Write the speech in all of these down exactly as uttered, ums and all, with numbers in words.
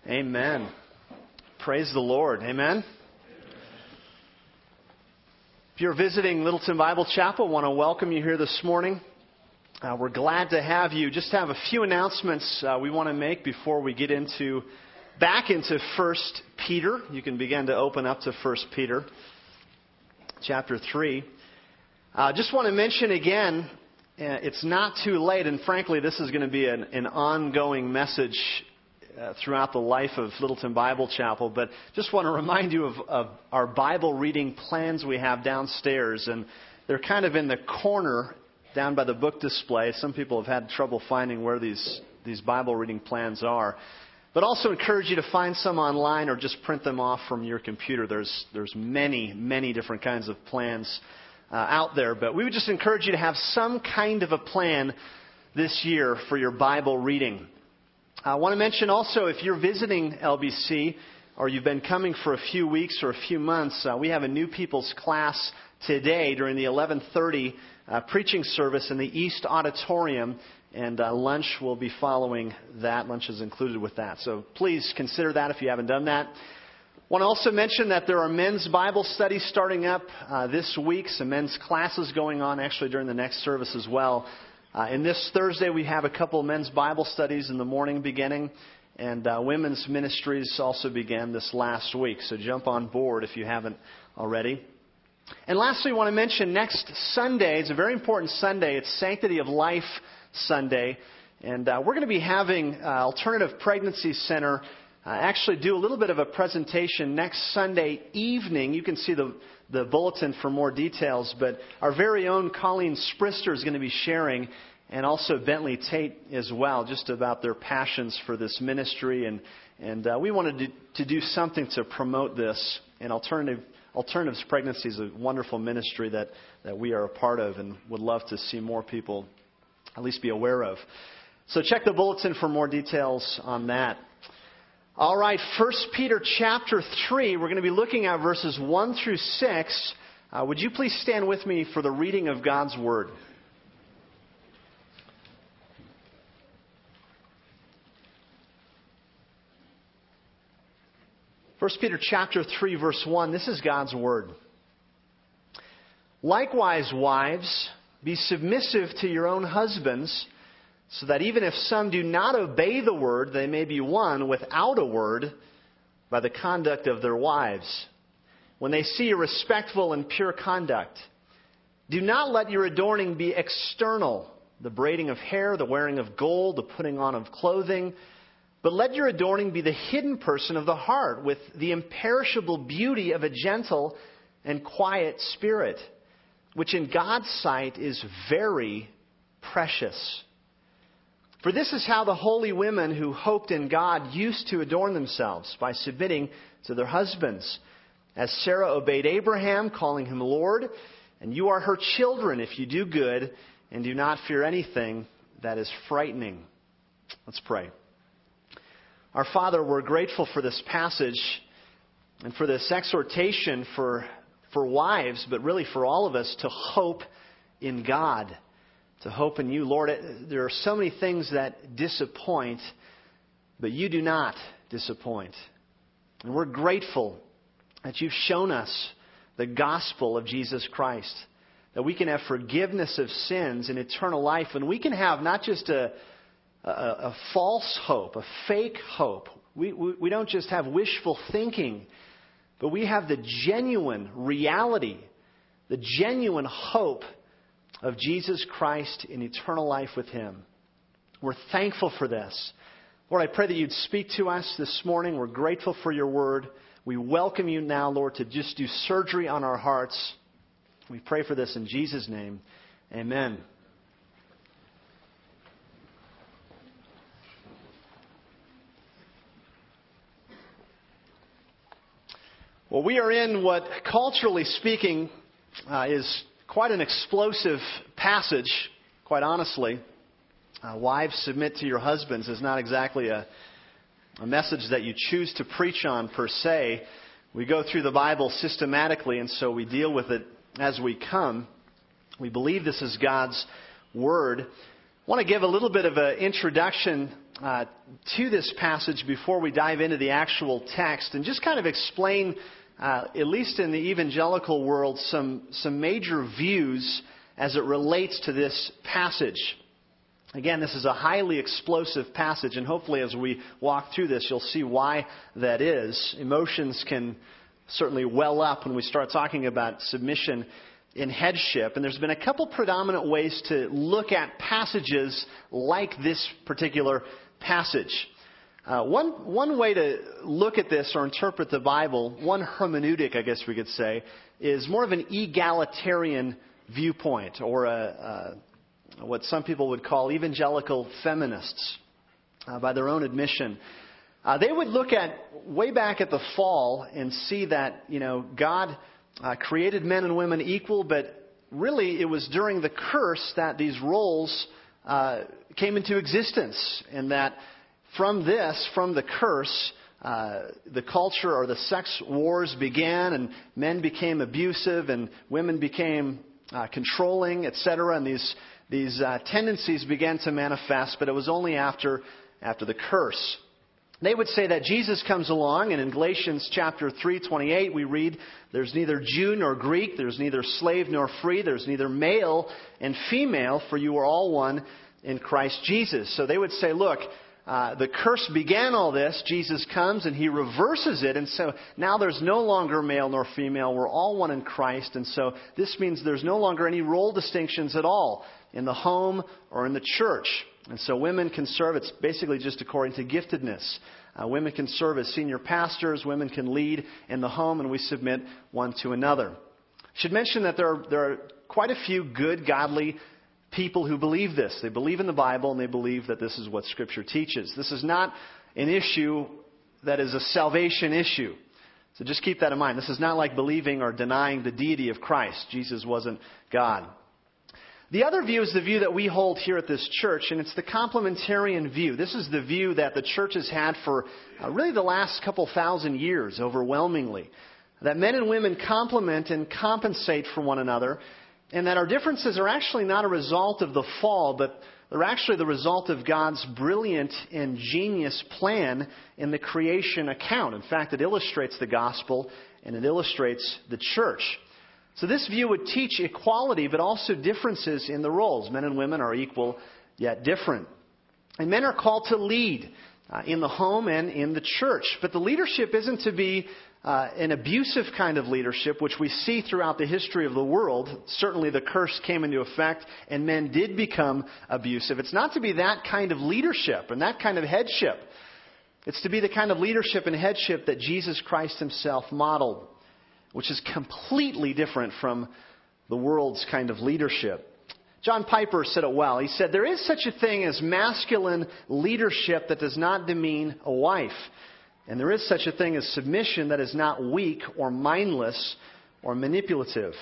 Amen. Praise the Lord. Amen. If you're visiting Littleton Bible Chapel, I want to welcome you here this morning. Uh, we're glad to have you. Just have a few announcements uh, we want to make before we get into back into First Peter. You can begin to open up to First Peter, chapter three. I uh, just want to mention again, uh, it's not too late, and frankly, this is going to be an, an ongoing message uh, throughout the life of Littleton Bible Chapel. But just want to remind you of, of our Bible reading plans we have downstairs, and they're kind of in the corner down by the book display. Some people have had trouble finding where these these Bible reading plans are. But also encourage you to find some online or just print them off from your computer. There's there's many, many different kinds of plans uh, out there. But we would just encourage you to have some kind of a plan this year for your Bible reading. I want to mention also, if you're visiting L B C or you've been coming for a few weeks or a few months, uh, we have a new people's class today during the eleven thirty uh, preaching service in the East Auditorium. And uh, lunch will be following that. Lunch is included with that. So please consider that if you haven't done that. I want to also mention that there are men's Bible studies starting up uh, this week. Some men's classes going on actually during the next service as well. Uh, and this Thursday we have a couple of men's Bible studies in the morning beginning. And uh, women's ministries also began this last week. So jump on board if you haven't already. And lastly, I want to mention next Sunday. It's a very important Sunday. It's Sanctity of Life Sunday, and uh, we're going to be having uh, Alternative Pregnancy Center uh, actually do a little bit of a presentation next Sunday evening. You can see the, the bulletin for more details, but our very own Colleen Sprister is going to be sharing, and also Bentley Tate as well, just about their passions for this ministry, and, and uh, we wanted to, to do something to promote this. And Alternative Alternatives Pregnancy is a wonderful ministry that, that we are a part of and would love to see more people at least be aware of. So check the bulletin for more details on that. All right, First Peter chapter three, we're going to be looking at verses one through six. Uh, would you please stand with me for the reading of God's Word? First Peter chapter three, verse one, this is God's Word. Likewise, wives, be submissive to your own husbands, so that even if some do not obey the word, they may be won without a word by the conduct of their wives, when they see your respectful and pure conduct. Do not let your adorning be external, the braiding of hair, the wearing of gold, the putting on of clothing, but let your adorning be the hidden person of the heart, with the imperishable beauty of a gentle and quiet spirit, which in God's sight is very precious. For this is how the holy women who hoped in God used to adorn themselves, by submitting to their husbands. As Sarah obeyed Abraham, calling him Lord, and you are her children if you do good and do not fear anything that is frightening. Let's pray. Our Father, we're grateful for this passage and for this exhortation for for wives, but really for all of us, to hope in God, to hope in you. Lord, there are so many things that disappoint, but you do not disappoint. And we're grateful that you've shown us the gospel of Jesus Christ, that we can have forgiveness of sins and eternal life, and we can have not just a, a, a false hope, a fake hope. We, we, we don't just have wishful thinking, but we have the genuine reality, the genuine hope of Jesus Christ in eternal life with Him. We're thankful for this. Lord, I pray that you'd speak to us this morning. We're grateful for your word. We welcome you now, Lord, to just do surgery on our hearts. We pray for this in Jesus' name. Amen. Well, we are in what, culturally speaking, uh, is quite an explosive passage, quite honestly. Uh, wives, submit to your husbands is not exactly a, a message that you choose to preach on per se. We go through the Bible systematically, and so we deal with it as we come. We believe this is God's Word. I want to give a little bit of an introduction uh, to this passage before we dive into the actual text and just kind of explain, uh, at least in the evangelical world, some, some major views as it relates to this passage. Again, this is a highly explosive passage, and hopefully as we walk through this, you'll see why that is. Emotions can certainly well up when we start talking about submission in headship. And there's been a couple predominant ways to look at passages like this particular passage. Uh, one, one way to look at this or interpret the Bible, one hermeneutic, I guess we could say, is more of an egalitarian viewpoint, or a, a, what some people would call evangelical feminists, uh, by their own admission. Uh, they would look at way back at the fall and see that, you know, God uh, created men and women equal, but really it was during the curse that these roles uh, came into existence, and that from this, from the curse, uh, the culture or the sex wars began, and men became abusive and women became uh, controlling, et cetera. And these these uh, tendencies began to manifest, but it was only after after the curse. They would say that Jesus comes along, and in Galatians chapter three twenty-eight we read, "There's neither Jew nor Greek, there's neither slave nor free, there's neither male and female, for you are all one in Christ Jesus." So they would say, look, uh, the curse began all this, Jesus comes and He reverses it, and so now there's no longer male nor female, we're all one in Christ, and so this means there's no longer any role distinctions at all in the home or in the church. And so women can serve, it's basically just according to giftedness. Uh, women can serve as senior pastors, women can lead in the home, and we submit one to another. I should mention that there are, there are quite a few good, godly people who believe this. They believe in the Bible, and they believe that this is what Scripture teaches. This is not an issue that is a salvation issue. So just keep that in mind. This is not like believing or denying the deity of Christ. Jesus wasn't God. The other view is the view that we hold here at this church, and it's the complementarian view. This is the view that the church has had for uh, really the last couple thousand years, overwhelmingly. That men and women complement and compensate for one another, and that our differences are actually not a result of the fall, but they're actually the result of God's brilliant and genius plan in the creation account. In fact, it illustrates the gospel, and it illustrates the church. So this view would teach equality, but also differences in the roles. Men and women are equal, yet different. And men are called to lead uh, in the home and in the church. But the leadership isn't to be uh, an abusive kind of leadership, which we see throughout the history of the world. Certainly the curse came into effect, and men did become abusive. It's not to be that kind of leadership and that kind of headship. It's to be the kind of leadership and headship that Jesus Christ Himself modeled, which is completely different from the world's kind of leadership. John Piper said it well. He said, "There is such a thing as masculine leadership that does not demean a wife. And there is such a thing as submission that is not weak or mindless or manipulative."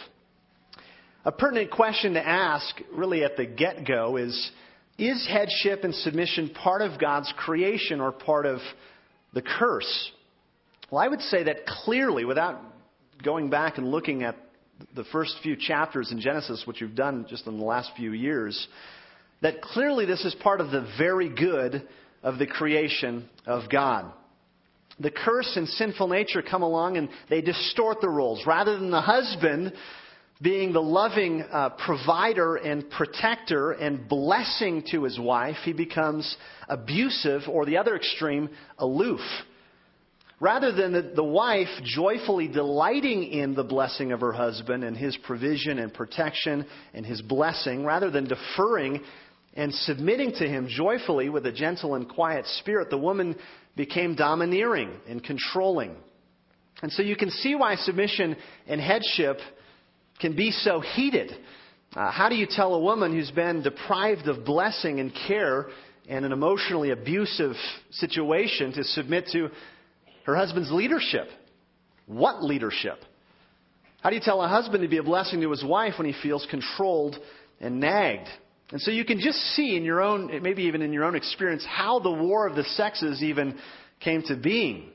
A pertinent question to ask, really at the get-go, is, is headship and submission part of God's creation or part of the curse? Well, I would say that clearly, without going back and looking at the first few chapters in Genesis, which we've done just in the last few years, that clearly this is part of the very good of the creation of God. The curse and sinful nature come along and they distort the roles. Rather than the husband being the loving uh, provider and protector and blessing to his wife, he becomes abusive, or the other extreme, aloof. Rather than the, the wife joyfully delighting in the blessing of her husband and his provision and protection and his blessing, rather than deferring and submitting to him joyfully with a gentle and quiet spirit, the woman became domineering and controlling. And so you can see why submission and headship can be so heated. Uh, how do you tell a woman who's been deprived of blessing and care and an emotionally abusive situation to submit to her husband's leadership? What leadership? How do you tell a husband to be a blessing to his wife when he feels controlled and nagged? And so you can just see in your own, maybe even in your own experience, how the war of the sexes even came to being.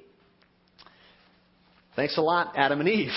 Thanks a lot, Adam and Eve.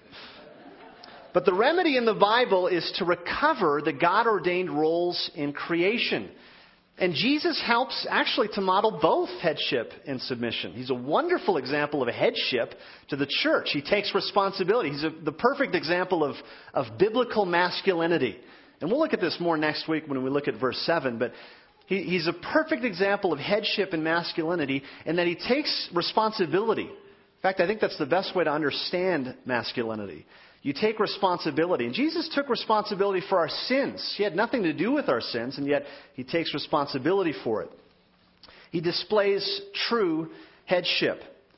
But the remedy in the Bible is to recover the God-ordained roles in creation. And Jesus helps actually to model both headship and submission. He's a wonderful example of a headship to the church. He takes responsibility. He's a, the perfect example of, of biblical masculinity. And we'll look at this more next week when we look at verse seven. But he, he's a perfect example of headship and masculinity in that he takes responsibility. In fact, I think that's the best way to understand masculinity. You take responsibility. And Jesus took responsibility for our sins. He had nothing to do with our sins, and yet he takes responsibility for it. He displays true headship.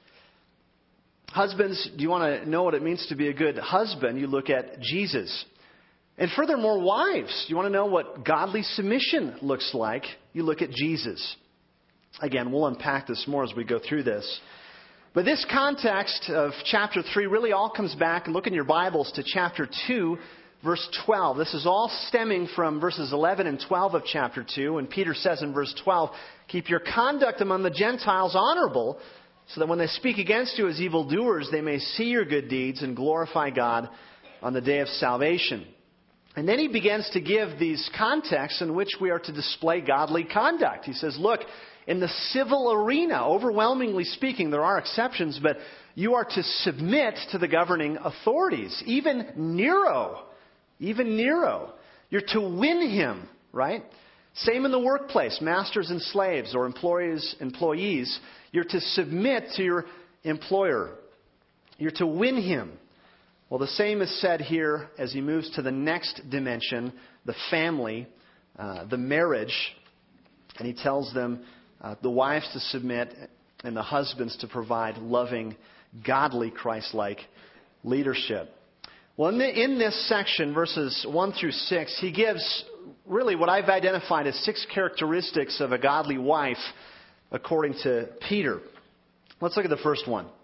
Husbands, do you want to know what it means to be a good husband? You look at Jesus. And furthermore, wives, do you want to know what godly submission looks like? You look at Jesus. Again, we'll unpack this more as we go through this. But this context of chapter three really all comes back, and look in your Bibles, to chapter two, verse twelve. This is all stemming from verses eleven and twelve of chapter two. And Peter says in verse twelve, keep your conduct among the Gentiles honorable, so that when they speak against you as evildoers, they may see your good deeds and glorify God on the day of salvation. And then he begins to give these contexts in which we are to display godly conduct. He says, look, in the civil arena, overwhelmingly speaking, there are exceptions, but you are to submit to the governing authorities. Even Nero, even Nero, you're to win him, right? Same in the workplace, masters and slaves, or employees, employees, you're to submit to your employer. You're to win him. Well, the same is said here as he moves to the next dimension, the family, uh, the marriage, and he tells them, Uh, the wives to submit and the husbands to provide loving, godly, Christ-like leadership. Well, in, the, in this section, verses one through six, he gives really what I've identified as six characteristics of a godly wife according to Peter. Let's look at the first one.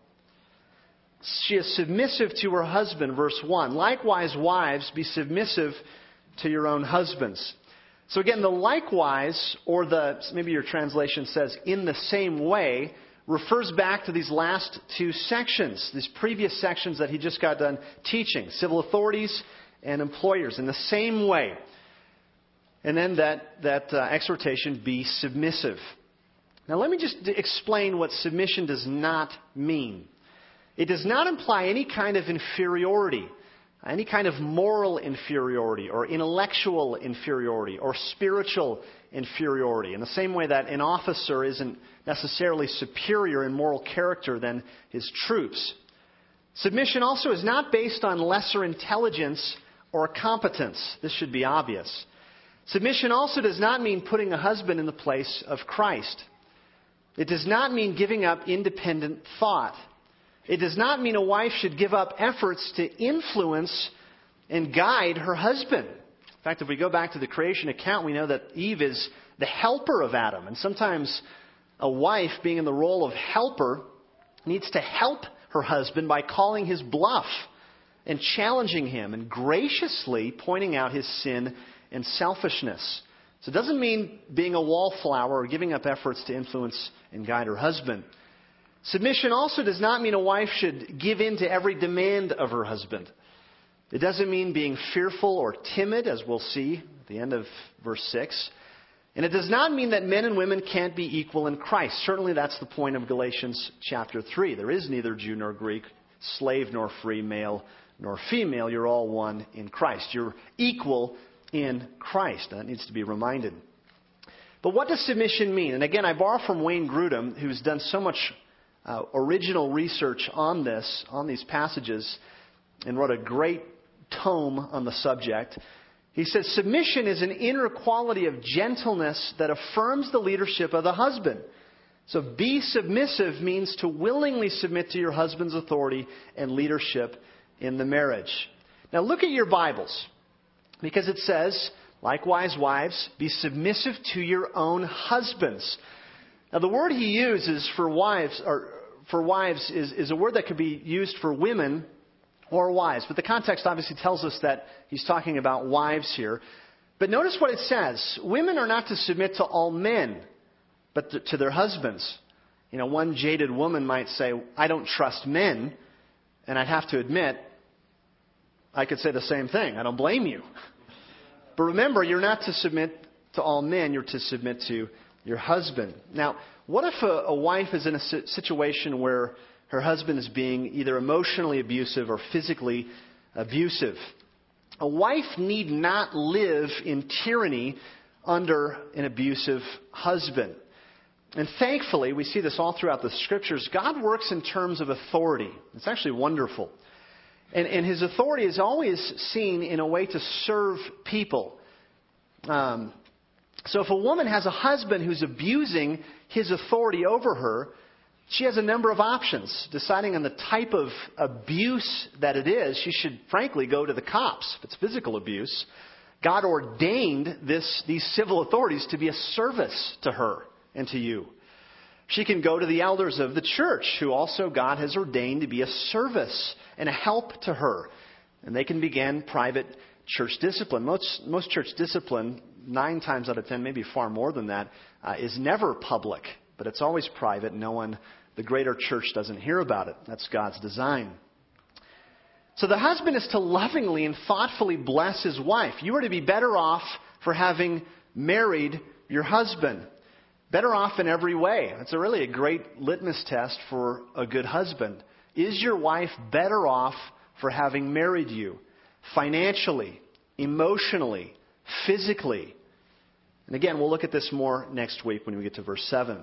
She is submissive to her husband, verse one. Likewise, wives, be submissive to your own husbands. So again, the likewise, or the, maybe your translation says, in the same way, refers back to these last two sections, these previous sections that he just got done teaching, civil authorities and employers, in the same way. And then that, that uh, exhortation, be submissive. Now let me just explain what submission does not mean. It does not imply any kind of inferiority, any kind of moral inferiority or intellectual inferiority or spiritual inferiority. In the same way that an officer isn't necessarily superior in moral character than his troops. Submission also is not based on lesser intelligence or competence. This should be obvious. Submission also does not mean putting a husband in the place of Christ. It does not mean giving up independent thought. It does not mean a wife should give up efforts to influence and guide her husband. In fact, if we go back to the creation account, we know that Eve is the helper of Adam. And sometimes a wife, being in the role of helper, needs to help her husband by calling his bluff and challenging him and graciously pointing out his sin and selfishness. So it doesn't mean being a wallflower or giving up efforts to influence and guide her husband. Submission also does not mean a wife should give in to every demand of her husband. It doesn't mean being fearful or timid, as we'll see at the end of verse six. And it does not mean that men and women can't be equal in Christ. Certainly that's the point of Galatians chapter three. There is neither Jew nor Greek, slave nor free, male nor female. You're all one in Christ. You're equal in Christ. That needs to be reminded. But what does submission mean? And again, I borrow from Wayne Grudem, who's done so much Uh, original research on this, on these passages, and wrote a great tome on the subject. He says, submission is an inner quality of gentleness that affirms the leadership of the husband. So be submissive means to willingly submit to your husband's authority and leadership in the marriage. Now look at your Bibles, because it says, likewise, wives, be submissive to your own husbands. Now, the word he uses for wives, or for wives, is, is a word that could be used for women or wives. But the context obviously tells us that he's talking about wives here. But notice what it says. Women are not to submit to all men, but to, to their husbands. You know, one jaded woman might say, I don't trust men. And I'd have to admit, I could say the same thing. I don't blame you. But remember, you're not to submit to all men, you're to submit to your husband. Now, what if a, a wife is in a situation where her husband is being either emotionally abusive or physically abusive? A wife need not live in tyranny under an abusive husband. And thankfully, we see this all throughout the Scriptures, God works in terms of authority. It's actually wonderful. And, and His authority is always seen in a way to serve people. Um, so if a woman has a husband who's abusing his authority over her, she has a number of options. Deciding on the type of abuse that it is, she should frankly go to the cops if it's physical abuse. God ordained this, these civil authorities to be a service to her and to you. She can go to the elders of the church, who also God has ordained to be a service and a help to her. And they can begin private church discipline. Most, most church discipline, nine times out of ten, maybe far more than that, uh, is never public. But it's always private. No one, the greater church doesn't hear about it. That's God's design. So the husband is to lovingly and thoughtfully bless his wife. You are to be better off for having married your husband. Better off in every way. It's a really a great litmus test for a good husband. Is your wife better off for having married you? Financially, emotionally, physically. And again, we'll look at this more next week when we get to verse seven.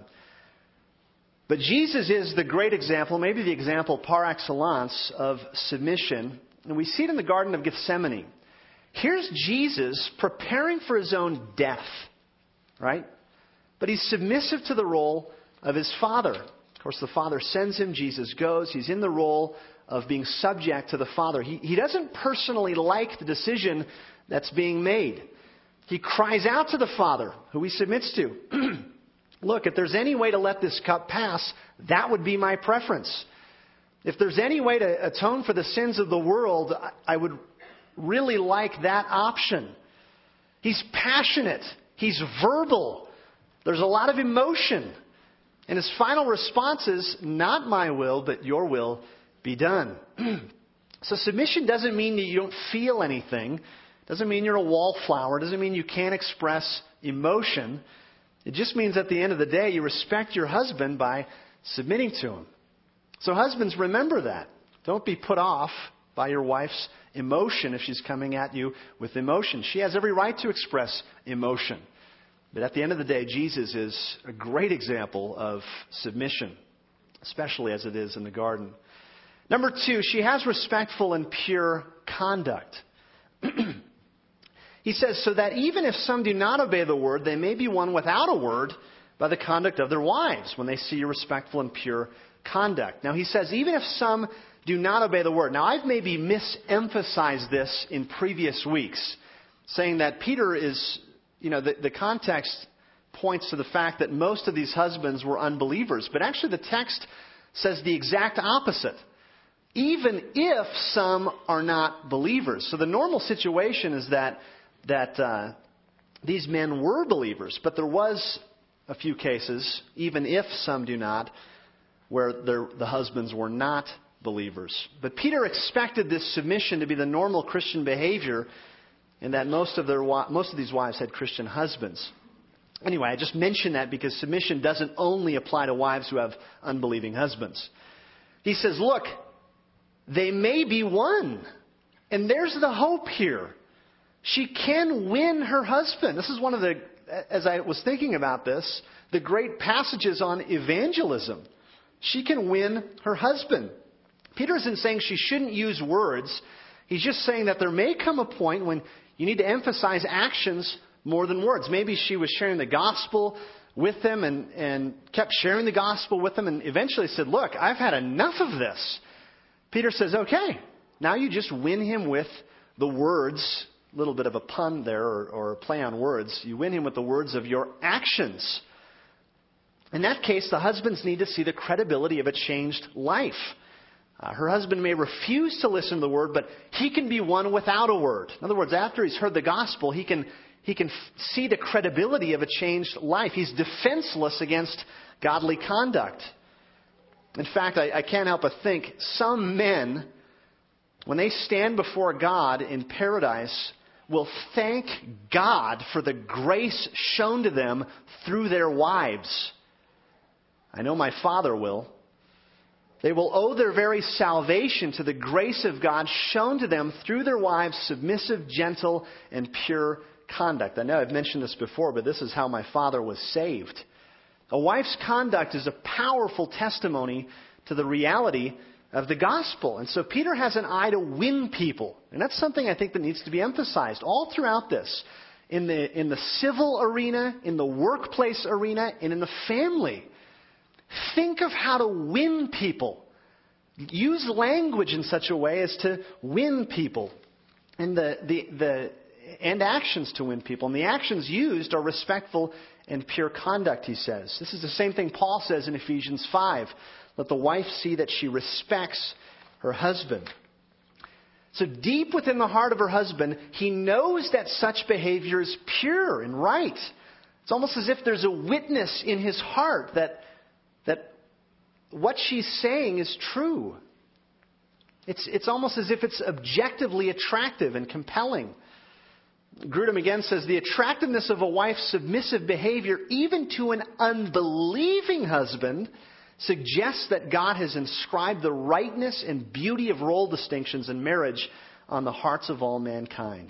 But Jesus is the great example, maybe the example par excellence of submission. And we see it in the Garden of Gethsemane. Here's Jesus preparing for his own death, right? But he's submissive to the role of his Father. Of course, the Father sends him. Jesus goes. He's in the role of being subject to the Father. He, he doesn't personally like the decision that's being made. He cries out to the Father, who he submits to. Look, if there's any way to let this cup pass, that would be my preference. If there's any way to atone for the sins of the world, I would really like that option. He's passionate. He's verbal. There's a lot of emotion. And his final response is, not my will, but your will be done. So submission doesn't mean that you don't feel anything. Doesn't mean you're a wallflower. Doesn't mean you can't express emotion. It just means at the end of the day, you respect your husband by submitting to him. So husbands, remember that. Don't be put off by your wife's emotion if she's coming at you with emotion. She has every right to express emotion. But at the end of the day, Jesus is a great example of submission, especially as it is in the garden. Number two, she has respectful and pure conduct. He says, so that even if some do not obey the word, they may be won without a word by the conduct of their wives when they see your respectful and pure conduct. Now he says, even if some do not obey the word. Now I've maybe misemphasized this in previous weeks, saying that Peter is, you know, the, the context points to the fact that most of these husbands were unbelievers. But actually the text says the exact opposite. Even if some are not believers. So the normal situation is that that uh, these men were believers, but there was a few cases, even if some do not, where the husbands were not believers. But Peter expected this submission to be the normal Christian behavior, and that most of their most of these wives had Christian husbands. Anyway, I just mention that because submission doesn't only apply to wives who have unbelieving husbands. He says, look, they may be won, and there's the hope here. She can win her husband. This is one of the, as I was thinking about this, the great passages on evangelism. She can win her husband. Peter isn't saying she shouldn't use words. He's just saying that there may come a point when you need to emphasize actions more than words. Maybe she was sharing the gospel with them and, and kept sharing the gospel with them and eventually said, look, I've had enough of this. Peter says, okay, now you just win him with the words. A little bit of a pun there, or, or a play on words. You win him with the words of your actions. In that case, the husbands need to see the credibility of a changed life. Uh, her husband may refuse to listen to the word, but he can be won without a word. In other words, after he's heard the gospel, he can he can f- see the credibility of a changed life. He's defenseless against godly conduct. In fact, I, I can't help but think some men, when they stand before God in paradise, will thank God for the grace shown to them through their wives. I know my Father will. They will owe their very salvation to the grace of God shown to them through their wives' submissive, gentle, and pure conduct. I know I've mentioned this before, but this is how my father was saved. A wife's conduct is a powerful testimony to the reality of the gospel. And so Peter has an eye to win people. And that's something I think that needs to be emphasized all throughout this. In the, in the civil arena, in the workplace arena, and in the family. Think of how to win people. Use language in such a way as to win people. And the, the, the, and actions to win people. And the actions used are respectful and pure conduct, he says. This is the same thing Paul says in Ephesians five. Let the wife see that she respects her husband. So deep within the heart of her husband, he knows that such behavior is pure and right. It's almost as if there's a witness in his heart that that what she's saying is true. It's, it's almost as if it's objectively attractive and compelling. Grudem again says, the attractiveness of a wife's submissive behavior, even to an unbelieving husband, suggests that God has inscribed the rightness and beauty of role distinctions in marriage on the hearts of all mankind.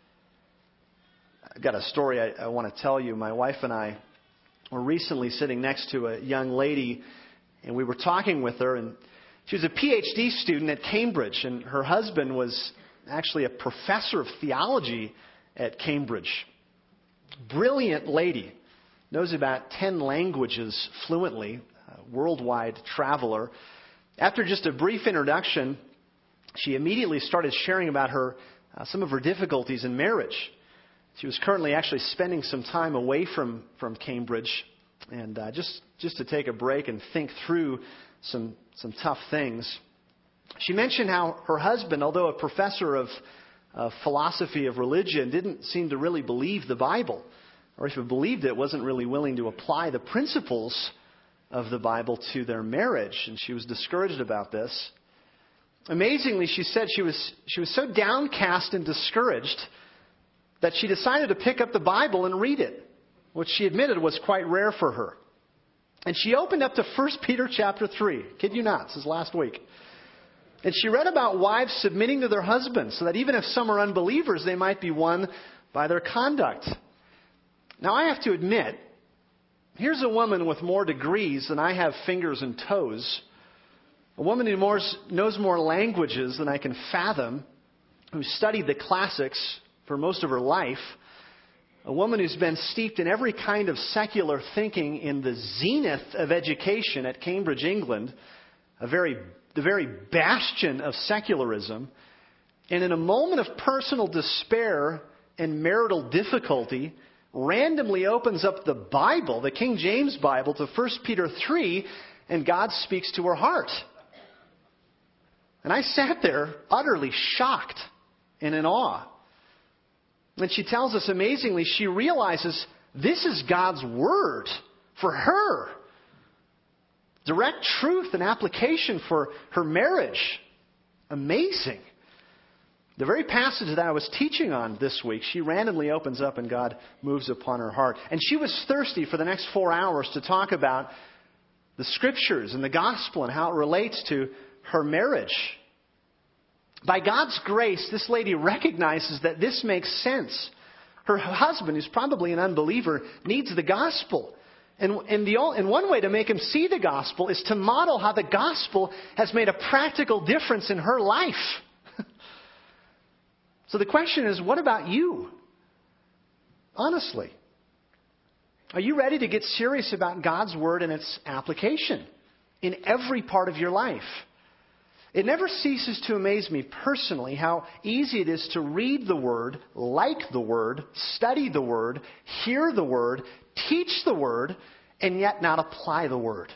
I've got a story I, I want to tell you. My wife and I were recently sitting next to a young lady, and we were talking with her, and she was a P H D student at Cambridge, and her husband was actually a professor of theology at Cambridge. Brilliant lady, knows about ten languages fluently, a worldwide traveler. After just a brief introduction, she immediately started sharing about her uh, some of her difficulties in marriage. She was currently actually spending some time away from, from Cambridge, and uh, just, just to take a break and think through some, some tough things. She mentioned how her husband, although a professor of uh, philosophy of religion, didn't seem to really believe the Bible. Or if he believed it, wasn't really willing to apply the principles of the Bible to their marriage. And she was discouraged about this. Amazingly, she said she was, she was so downcast and discouraged that she decided to pick up the Bible and read it, which she admitted was quite rare for her. And she opened up to First Peter chapter three. Kid you not, this is last week. And she read about wives submitting to their husbands so that even if some are unbelievers, they might be won by their conduct. Now, I have to admit, here's a woman with more degrees than I have fingers and toes. A woman who more, knows more languages than I can fathom, who studied the classics for most of her life, a woman who's been steeped in every kind of secular thinking in the zenith of education at Cambridge, England, a very, the very bastion of secularism, and in a moment of personal despair and marital difficulty, randomly opens up the Bible, the King James Bible, to First Peter three, and God speaks to her heart. And I sat there utterly shocked and in awe. And she tells us amazingly, she realizes this is God's word for her. Direct truth and application for her marriage. Amazing. The very passage that I was teaching on this week, she randomly opens up and God moves upon her heart. And she was thirsty for the next four hours to talk about the scriptures and the gospel and how it relates to her marriage. By God's grace, this lady recognizes that this makes sense. Her husband, who's probably an unbeliever, needs the gospel. And, and, the, and one way to make him see the gospel is to model how the gospel has made a practical difference in her life. So the question is, what about you? Honestly, are you ready to get serious about God's word and its application in every part of your life? It never ceases to amaze me personally how easy it is to read the Word, like the Word, study the Word, hear the Word, teach the Word, and yet not apply the Word.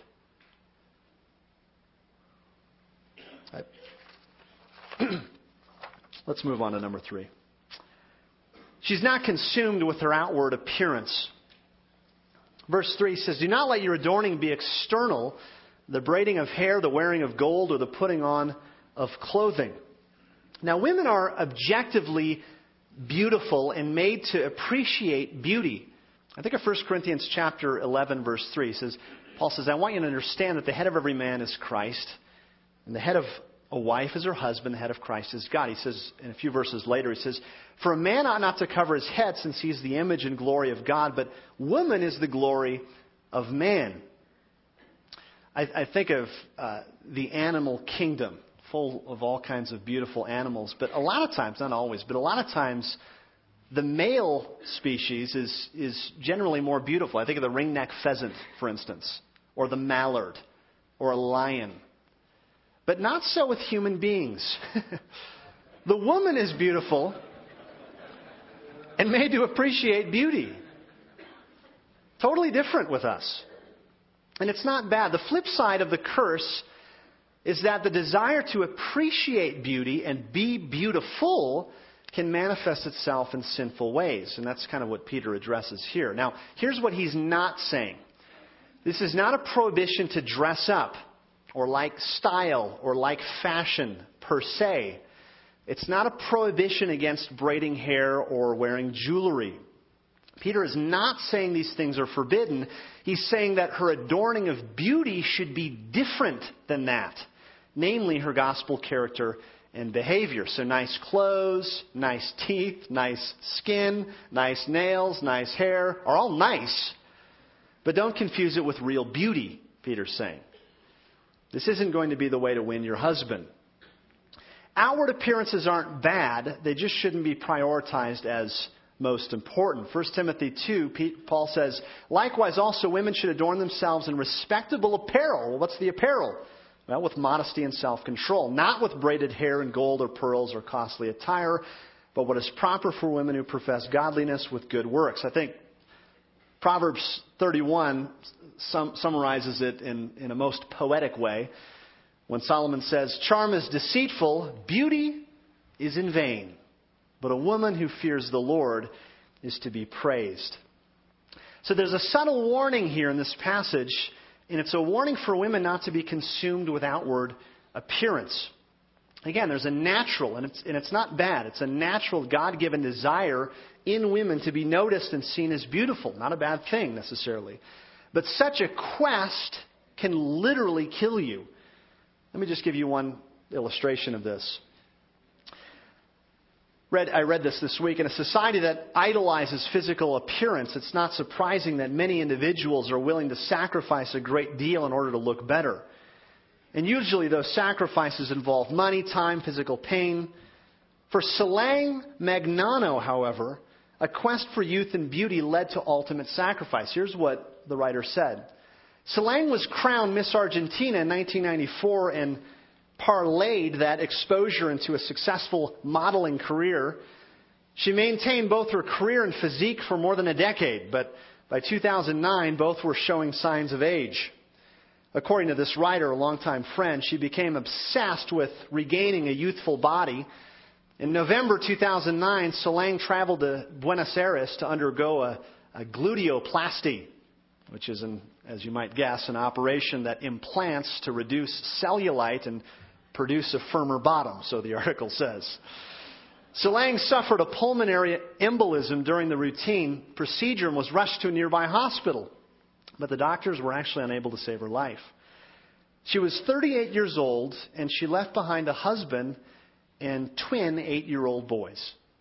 Let's move on to number three. She's not consumed with her outward appearance. Verse three says, do not let your adorning be external, the braiding of hair, the wearing of gold, or the putting on of clothing. Now, women are objectively beautiful and made to appreciate beauty. I think of First Corinthians chapter eleven, verse three. It says, Paul says, I want you to understand that the head of every man is Christ, and the head of a wife is her husband, the head of Christ is God. He says, in a few verses later, he says, for a man ought not to cover his head, since he is the image and glory of God, but woman is the glory of man. I, I think of uh, the animal kingdom, full of all kinds of beautiful animals. But a lot of times, not always, but a lot of times, the male species is, is generally more beautiful. I think of the ringneck pheasant, for instance, or the mallard, or a lion. But not so with human beings. The woman is beautiful and made to appreciate beauty. Totally different with us. And it's not bad. The flip side of the curse is that the desire to appreciate beauty and be beautiful can manifest itself in sinful ways. And that's kind of what Peter addresses here. Now, here's what he's not saying. This is not a prohibition to dress up, or like style, or like fashion per se. It's not a prohibition against braiding hair or wearing jewelry. Peter is not saying these things are forbidden. He's saying that her adorning of beauty should be different than that. Namely, her gospel character and behavior. So nice clothes, nice teeth, nice skin, nice nails, nice hair are all nice. But don't confuse it with real beauty, Peter's saying. This isn't going to be the way to win your husband. Outward appearances aren't bad. They just shouldn't be prioritized as most important. First Timothy two, Paul says, likewise also women should adorn themselves in respectable apparel. Well, what's the apparel? Well, with modesty and self-control. Not with braided hair and gold or pearls or costly attire, but what is proper for women who profess godliness with good works. I think Proverbs thirty-one sum, summarizes it in, in a most poetic way when Solomon says, charm is deceitful, beauty is in vain, but a woman who fears the Lord is to be praised. So there's a subtle warning here in this passage, and it's a warning for women not to be consumed with outward appearance. Again, there's a natural, and it's, and it's not bad, it's a natural God-given desire in women to be noticed and seen as beautiful. Not a bad thing necessarily. But such a quest can literally kill you. Let me just give you one illustration of this. Read, I read this this week. In a society that idolizes physical appearance, it's not surprising that many individuals are willing to sacrifice a great deal in order to look better. And usually those sacrifices involve money, time, physical pain. For Solange Magnano, however, a quest for youth and beauty led to ultimate sacrifice. Here's what the writer said. Solange was crowned Miss Argentina in nineteen ninety-four and parlayed that exposure into a successful modeling career. She maintained both her career and physique for more than a decade, but by two thousand nine, both were showing signs of age. According to this writer, a longtime friend, she became obsessed with regaining a youthful body. In November two thousand nine, Solange traveled to Buenos Aires to undergo a, a gluteoplasty, which is, an, as you might guess, an operation that implants to reduce cellulite and produce a firmer bottom, so the article says. Solange suffered a pulmonary embolism during the routine procedure and was rushed to a nearby hospital, but the doctors were actually unable to save her life. She was thirty-eight years old, and she left behind a husband and twin eight-year-old boys.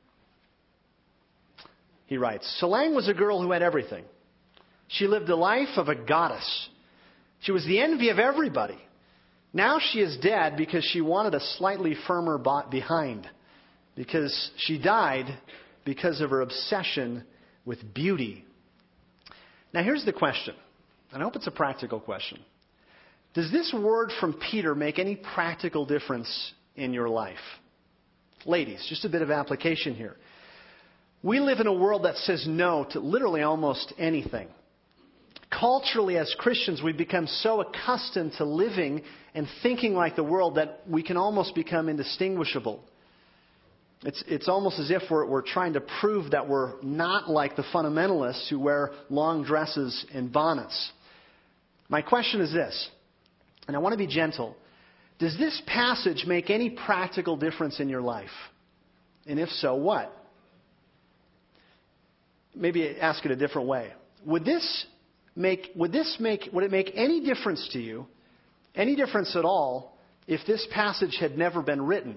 He writes, Solange was a girl who had everything. She lived a life of a goddess. She was the envy of everybody. Now she is dead because she wanted a slightly firmer behind, because she died because of her obsession with beauty. Now here's the question, and I hope it's a practical question. Does this word from Peter make any practical difference in your life? Ladies, just a bit of application here. We live in a world that says no to literally almost anything. Culturally, as Christians, we've become so accustomed to living and thinking like the world that we can almost become indistinguishable. It's, it's almost as if we're, we're trying to prove that we're not like the fundamentalists who wear long dresses and bonnets. My question is this, and I want to be gentle. Does this passage make any practical difference in your life? And if so, what? maybe ask it a different way. Would this make, would this make, would it make any difference to you, any difference at all, if this passage had never been written?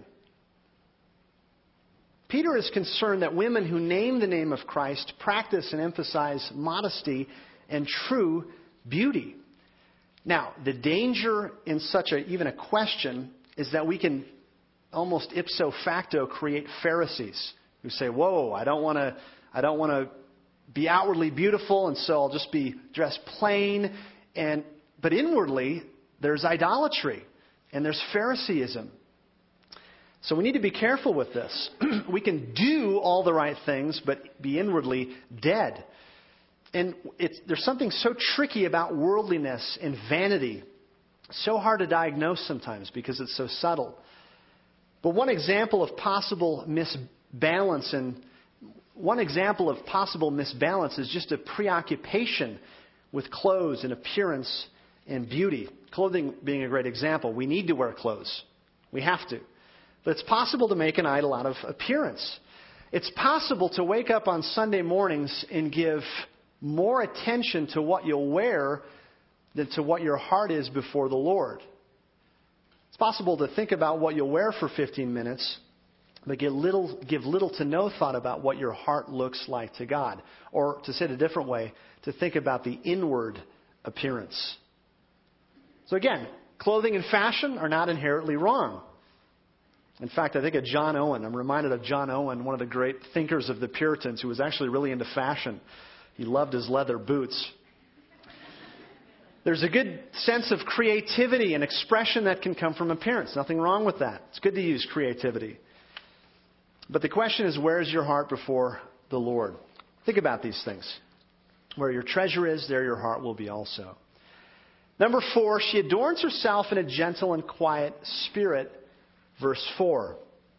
Peter is concerned that women who name the name of Christ practice and emphasize modesty and true beauty. Now, the danger in such a, even a question, is that we can almost ipso facto create Pharisees who say, whoa, I don't want to, I don't want to be outwardly beautiful, and so I'll just be dressed plain. And but inwardly, there's idolatry and there's Phariseeism. So we need to be careful with this. We can do all the right things, but be inwardly dead. And it's, there's something so tricky about worldliness and vanity. So hard to diagnose sometimes because it's so subtle. But one example of possible misbalance and one example of possible misbalance is just a preoccupation with clothes and appearance and beauty. Clothing being a great example. We need to wear clothes. We have to. But it's possible to make an idol out of appearance. It's possible to wake up on Sunday mornings and give more attention to what you'll wear than to what your heart is before the Lord. It's possible to think about what you'll wear for fifteen minutes, but give little, give little to no thought about what your heart looks like to God. Or, to say it a different way, to think about the inward appearance. So again, clothing and fashion are not inherently wrong. In fact, I think of John Owen. I'm reminded of John Owen, one of the great thinkers of the Puritans, who was actually really into fashion. He loved his leather boots. There's a good sense of creativity and expression that can come from appearance. Nothing wrong with that. It's good to use creativity. But the question is, where is your heart before the Lord? Think about these things. Where your treasure is, there your heart will be also. Number four, she adorns herself in a gentle and quiet spirit. Verse four.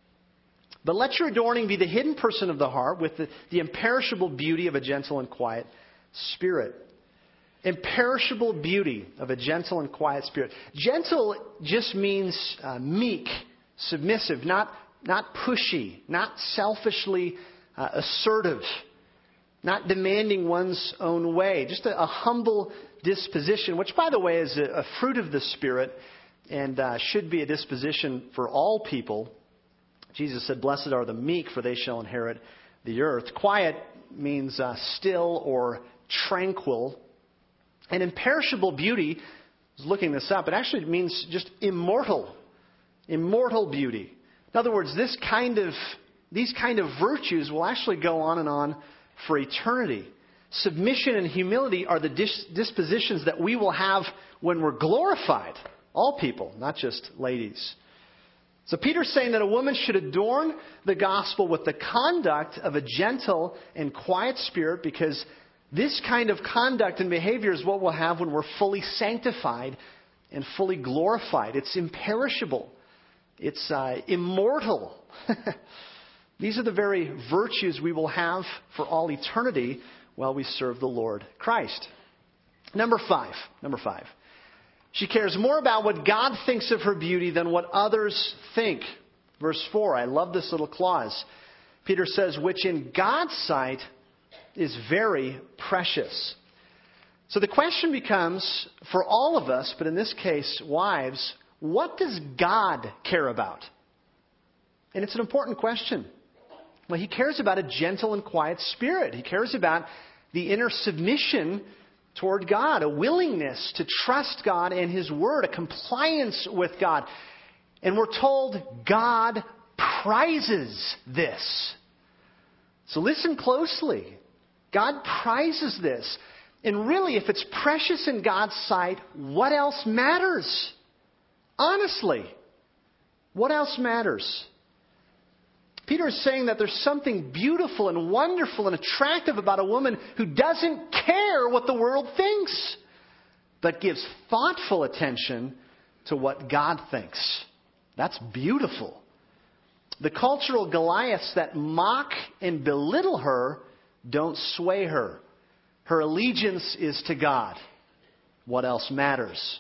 But let your adorning be the hidden person of the heart with the, the imperishable beauty of a gentle and quiet spirit. Imperishable beauty of a gentle and quiet spirit. Gentle just means uh, meek, submissive, not not pushy, not selfishly uh, assertive, not demanding one's own way. Just a, a humble disposition, which, by the way, is a, a fruit of the Spirit and uh, should be a disposition for all people. Jesus said, "Blessed are the meek, for they shall inherit the earth." Quiet means uh, still or tranquil. And imperishable beauty, I was looking this up, it actually means just immortal. Immortal beauty. In other words, this kind of, these kind of virtues will actually go on and on for eternity. Submission and humility are the dis- dispositions that we will have when we're glorified. All people, not just ladies. So Peter's saying that a woman should adorn the gospel with the conduct of a gentle and quiet spirit, because this kind of conduct and behavior is what we'll have when we're fully sanctified and fully glorified. It's imperishable. It's uh, immortal. These are the very virtues we will have for all eternity while we serve the Lord Christ. Number five. Number five. She cares more about what God thinks of her beauty than what others think. Verse four. I love this little clause. Peter says, which in God's sight is very precious. So the question becomes, for all of us, but in this case, wives, what does God care about? And it's an important question. Well, He cares about a gentle and quiet spirit. He cares about the inner submission toward God, a willingness to trust God and His Word, a compliance with God. And we're told God prizes this. So listen closely. God prizes this. And really, if it's precious in God's sight, what else matters? Honestly, what else matters? Peter is saying that there's something beautiful and wonderful and attractive about a woman who doesn't care what the world thinks, but gives thoughtful attention to what God thinks. That's beautiful. The cultural Goliaths that mock and belittle her don't sway her. Her allegiance is to God. What else matters?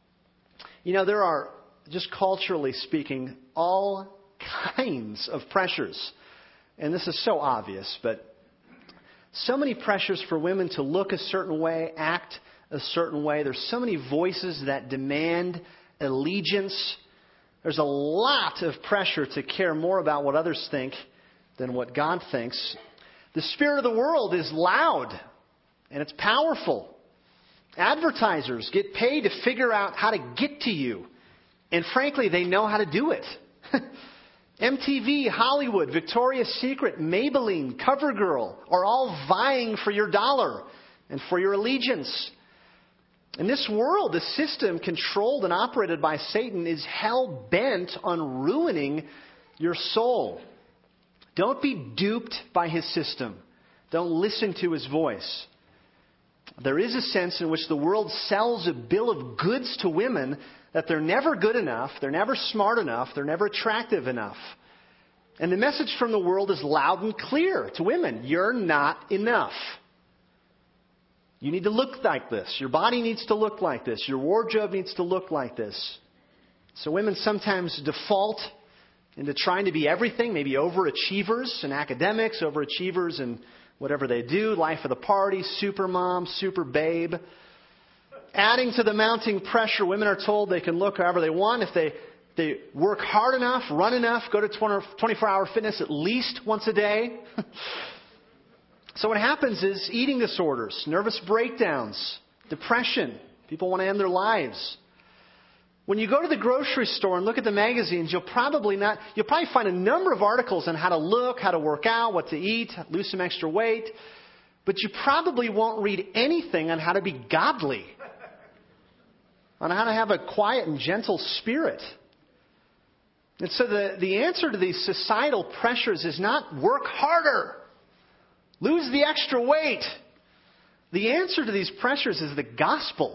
You know, there are, just culturally speaking, all kinds of pressures. And this is so obvious, but So many pressures for women to look a certain way, act a certain way. There's so many voices that demand allegiance. There's a lot of pressure to care more about what others think than what God thinks. The spirit of the world is loud and it's powerful. Advertisers get paid to figure out how to get to you. And frankly, they know how to do it. M T V, Hollywood, Victoria's Secret, Maybelline, CoverGirl are all vying for your dollar and for your allegiance. In this world, the system controlled and operated by Satan is hell-bent on ruining your soul. Don't be duped by his system. Don't listen to his voice. There is a sense in which the world sells a bill of goods to women that they're never good enough, they're never smart enough, they're never attractive enough. And the message from the world is loud and clear to women. You're not enough. You need to look like this. Your body needs to look like this. Your wardrobe needs to look like this. So women sometimes default into trying to be everything, maybe overachievers in academics, overachievers in whatever they do, life of the party, super mom, super babe. Adding to the mounting pressure, women are told they can look however they want. If they, they work hard enough, run enough, go to twenty-four hour fitness at least once a day. So what happens is eating disorders, nervous breakdowns, depression. People want to end their lives. When you go to the grocery store and look at the magazines, you'll probably not, you'll probably find a number of articles on how to look, how to work out, what to eat, lose some extra weight. But you probably won't read anything on how to be godly, on how to have a quiet and gentle spirit. And so the, the answer to these societal pressures is not work harder, lose the extra weight. The answer to these pressures is the gospel.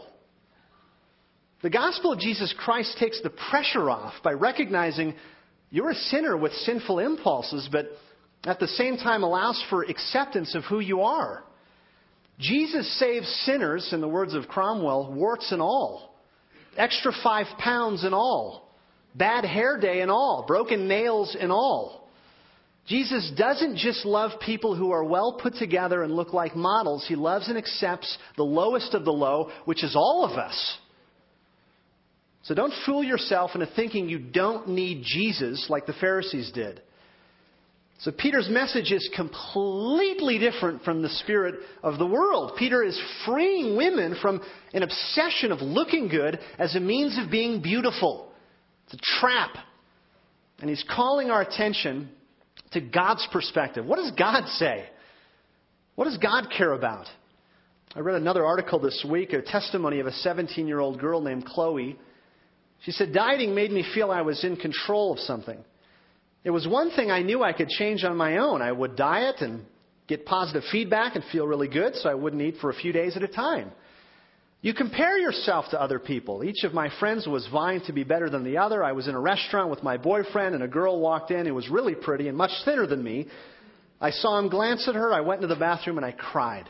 The gospel of Jesus Christ takes the pressure off by recognizing you're a sinner with sinful impulses, but at the same time allows for acceptance of who you are. Jesus saves sinners, in the words of Cromwell, warts and all. Extra five pounds and all. Bad hair day and all. Broken nails and all. Jesus doesn't just love people who are well put together and look like models. He loves and accepts the lowest of the low, which is all of us. So don't fool yourself into thinking you don't need Jesus like the Pharisees did. So Peter's message is completely different from the spirit of the world. Peter is freeing women from an obsession of looking good as a means of being beautiful. It's a trap. And he's calling our attention to God's perspective. What does God say? What does God care about? I read another article this week, a testimony of a seventeen-year-old girl named Chloe. She said, dieting made me feel I was in control of something. It was one thing I knew I could change on my own. I would diet and get positive feedback and feel really good, so I wouldn't eat for a few days at a time. You compare yourself to other people. Each of my friends was vying to be better than the other. I was in a restaurant with my boyfriend, and a girl walked in who was really pretty and much thinner than me. I saw him glance at her. I went into the bathroom, and I cried.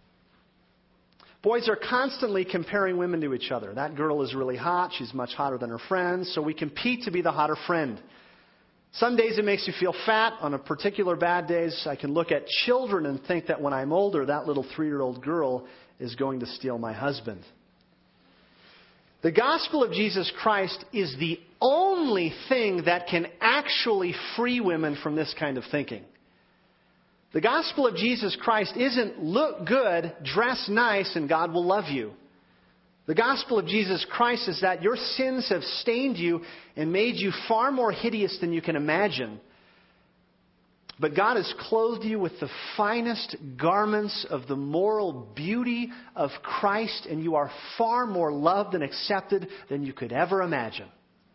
Boys are constantly comparing women to each other. That girl is really hot. She's much hotter than her friends. So we compete to be the hotter friend. Some days it makes you feel fat. On a particular bad days, I can look at children and think that when I'm older, that little three-year-old girl is going to steal my husband. The gospel of Jesus Christ is the only thing that can actually free women from this kind of thinking. The gospel of Jesus Christ isn't look good, dress nice, and God will love you. The gospel of Jesus Christ is that your sins have stained you and made you far more hideous than you can imagine. But God has clothed you with the finest garments of the moral beauty of Christ, and you are far more loved and accepted than you could ever imagine.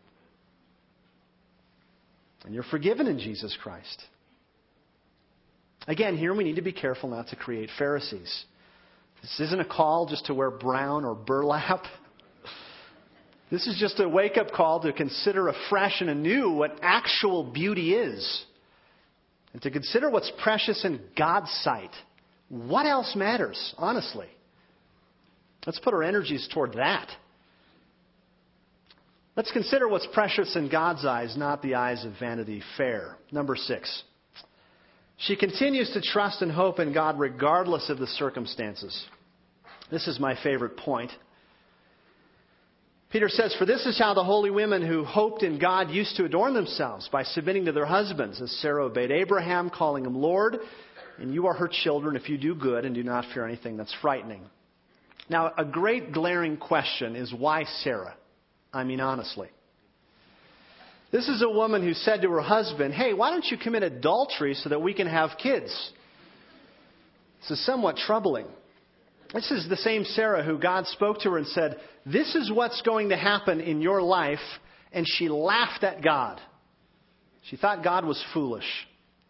And you're forgiven in Jesus Christ. Again, here we need to be careful not to create Pharisees. This isn't a call just to wear brown or burlap. This is just a wake-up call to consider afresh and anew what actual beauty is. And to consider what's precious in God's sight. What else matters, honestly? Let's put our energies toward that. Let's consider what's precious in God's eyes, not the eyes of Vanity Fair. Number six. She continues to trust and hope in God regardless of the circumstances. This is my favorite point. Peter says, "For this is how the holy women who hoped in God used to adorn themselves, by submitting to their husbands, as Sarah obeyed Abraham, calling him Lord. And you are her children if you do good and do not fear anything that's frightening." Now, a great glaring question is, why Sarah? I mean, honestly. This is a woman who said to her husband, "Hey, why don't you commit adultery so that we can have kids?" This is somewhat troubling. This is the same Sarah who God spoke to her and said, "This is what's going to happen in your life." And she laughed at God. She thought God was foolish.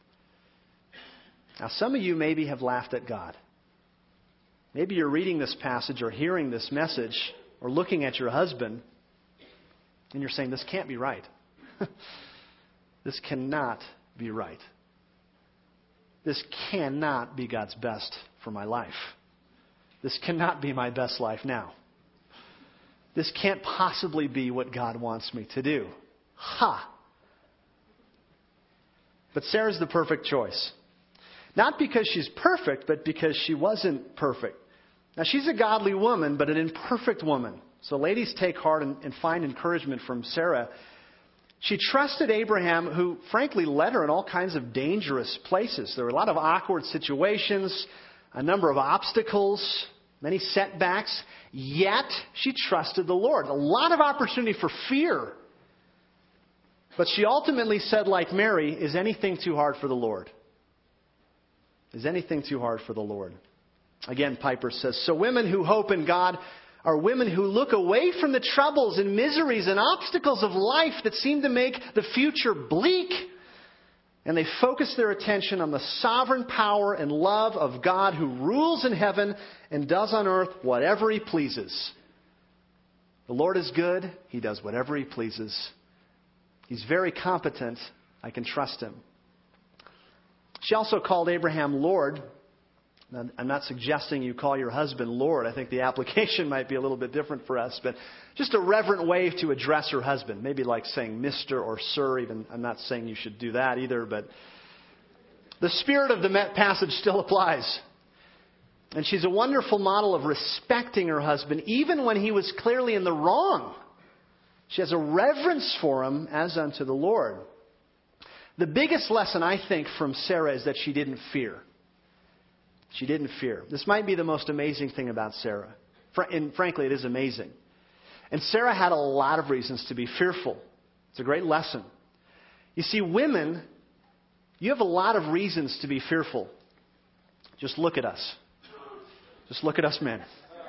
Now, some of you maybe have laughed at God. Maybe you're reading this passage or hearing this message or looking at your husband and you're saying, "This can't be right. This cannot be right. This cannot be God's best for my life. This cannot be my best life now. This can't possibly be what God wants me to do." Ha! But Sarah's the perfect choice. Not because she's perfect, but because she wasn't perfect. Now, she's a godly woman, but an imperfect woman. So ladies, take heart and, and find encouragement from Sarah. She trusted Abraham, who frankly led her in all kinds of dangerous places. There were a lot of awkward situations, a number of obstacles, many setbacks. Yet, she trusted the Lord. A lot of opportunity for fear. But she ultimately said, like Mary, "Is anything too hard for the Lord?" Is anything too hard for the Lord? Again, Piper says, "So women who hope in God are women who look away from the troubles and miseries and obstacles of life that seem to make the future bleak. And they focus their attention on the sovereign power and love of God who rules in heaven and does on earth whatever He pleases." The Lord is good. He does whatever He pleases. He's very competent. I can trust Him. She also called Abraham Lord. Now, I'm not suggesting you call your husband Lord. I think the application might be a little bit different for us. But just a reverent way to address her husband. Maybe like saying Mister or Sir. Even I'm not saying you should do that either. But the spirit of the passage still applies. And she's a wonderful model of respecting her husband, even when he was clearly in the wrong. She has a reverence for him as unto the Lord. The biggest lesson, I think, from Sarah is that she didn't fear. She didn't fear. This might be the most amazing thing about Sarah. And frankly, it is amazing. And Sarah had a lot of reasons to be fearful. It's a great lesson. You see, women, you have a lot of reasons to be fearful. Just look at us. Just look at us men.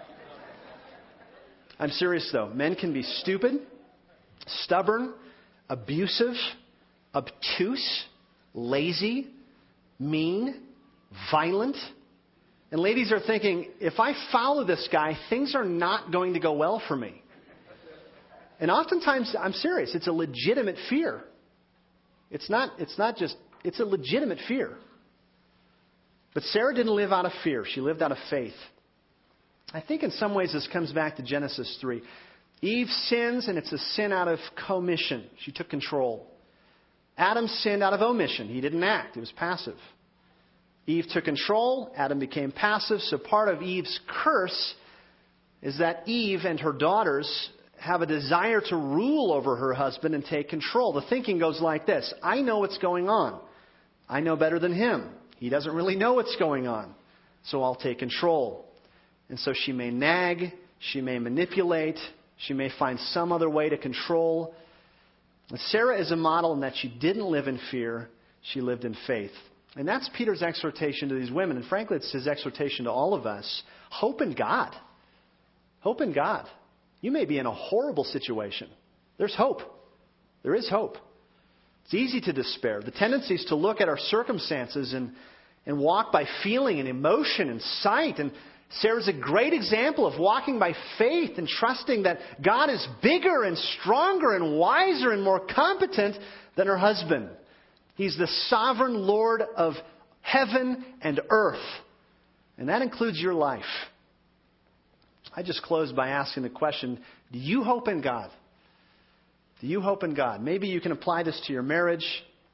I'm serious, though. Men can be stupid, stubborn, abusive, obtuse, lazy, mean, violent. And ladies are thinking, if I follow this guy, things are not going to go well for me. And oftentimes, I'm serious, it's a legitimate fear. It's not, it's not just, it's a legitimate fear. But Sarah didn't live out of fear. She lived out of faith. I think in some ways this comes back to Genesis three. Eve sins, and it's a sin out of commission. She took control. Adam sinned out of omission. He didn't act. He was passive. Eve took control. Adam became passive. So part of Eve's curse is that Eve and her daughters have a desire to rule over her husband and take control. The thinking goes like this. I know what's going on. I know better than him. He doesn't really know what's going on. So I'll take control. And so she may nag. She may manipulate. She may find some other way to control. And Sarah is a model in that she didn't live in fear. She lived in faith. And that's Peter's exhortation to these women. And frankly, it's his exhortation to all of us. Hope in God. Hope in God. You may be in a horrible situation. There's hope. There is hope. It's easy to despair. The tendency is to look at our circumstances and, and walk by feeling and emotion and sight. And Sarah's a great example of walking by faith and trusting that God is bigger and stronger and wiser and more competent than her husband. He's the sovereign Lord of heaven and earth. And that includes your life. I just close by asking the question, do you hope in God? Do you hope in God? Maybe you can apply this to your marriage.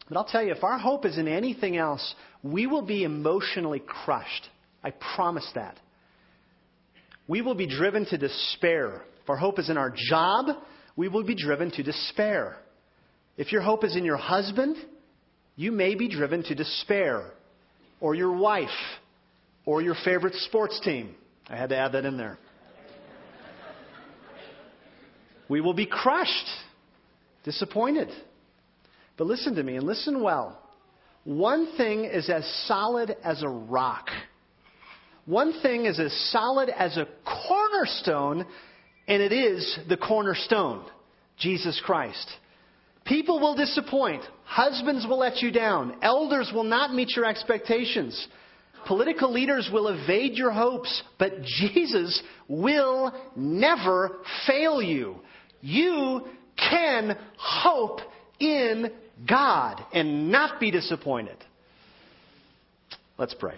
But I'll tell you, if our hope is in anything else, we will be emotionally crushed. I promise that. We will be driven to despair. If our hope is in our job, we will be driven to despair. If your hope is in your husband, you may be driven to despair. Or your wife. Or your favorite sports team. I had to add that in there. We will be crushed, disappointed. But listen to me, and listen well. One thing is as solid as a rock. One thing is as solid as a cornerstone, and it is the cornerstone, Jesus Christ. People will disappoint. Husbands will let you down. Elders will not meet your expectations. Political leaders will evade your hopes, but Jesus will never fail you. You can hope in God and not be disappointed. Let's pray.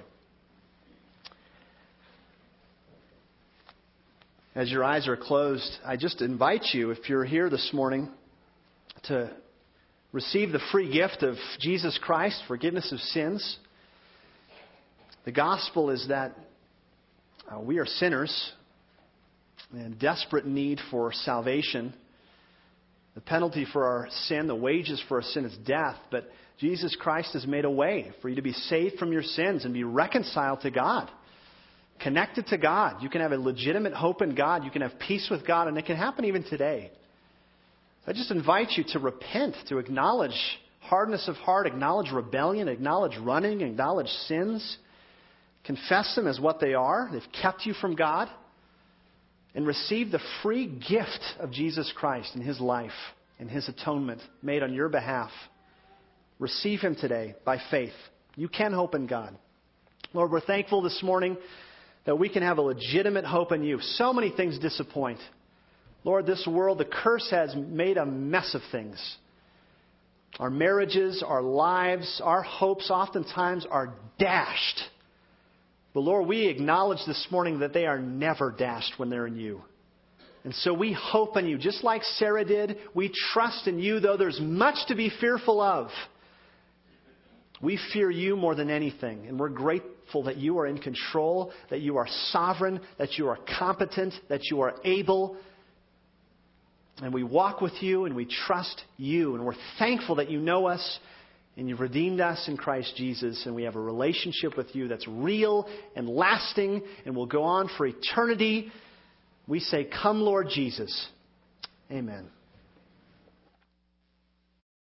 As your eyes are closed, I just invite you, if you're here this morning, to receive the free gift of Jesus Christ, forgiveness of sins. The gospel is that uh, we are sinners in desperate need for salvation. The penalty for our sin, the wages for our sin is death. But Jesus Christ has made a way for you to be saved from your sins and be reconciled to God. Connected to God. You can have a legitimate hope in God. You can have peace with God. And it can happen even today. I just invite you to repent, to acknowledge hardness of heart, acknowledge rebellion, acknowledge running, acknowledge sins. Confess them as what they are. They've kept you from God. And receive the free gift of Jesus Christ and His life and His atonement made on your behalf. Receive Him today by faith. You can hope in God. Lord, we're thankful this morning that we can have a legitimate hope in You. So many things disappoint. Lord, this world, the curse has made a mess of things. Our marriages, our lives, our hopes oftentimes are dashed. But Lord, we acknowledge this morning that they are never dashed when they're in You. And so we hope in You. Just like Sarah did, we trust in You, though there's much to be fearful of. We fear You more than anything. And we're grateful that You are in control, that You are sovereign, that You are competent, that You are able. And we walk with You and we trust You. And we're thankful that You know us. And You've redeemed us in Christ Jesus. And we have a relationship with You that's real and lasting and will go on for eternity. We say, come Lord Jesus. Amen.